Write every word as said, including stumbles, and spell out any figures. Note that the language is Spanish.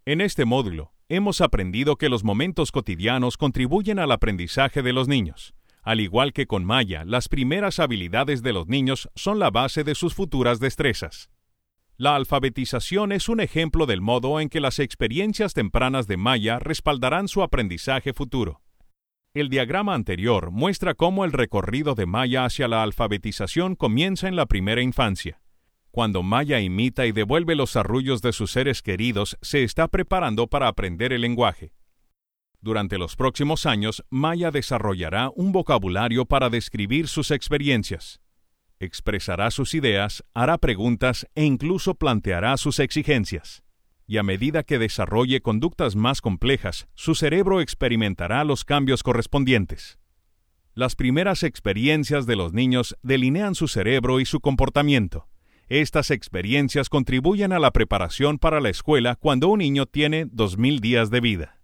En este módulo, hemos aprendido que los momentos cotidianos contribuyen al aprendizaje de los niños. Al igual que con Maya, las primeras habilidades de los niños son la base de sus futuras destrezas. La alfabetización es un ejemplo del modo en que las experiencias tempranas de Maya respaldarán su aprendizaje futuro. El diagrama anterior muestra cómo el recorrido de Maya hacia la alfabetización comienza en la primera infancia. Cuando Maya imita y devuelve los arrullos de sus seres queridos, se está preparando para aprender el lenguaje. Durante los próximos años, Maya desarrollará un vocabulario para describir sus experiencias. Expresará sus ideas, hará preguntas e incluso planteará sus exigencias. Y a medida que desarrolle conductas más complejas, su cerebro experimentará los cambios correspondientes. Las primeras experiencias de los niños delinean su cerebro y su comportamiento. Estas experiencias contribuyen a la preparación para la escuela cuando un niño tiene dos mil días de vida.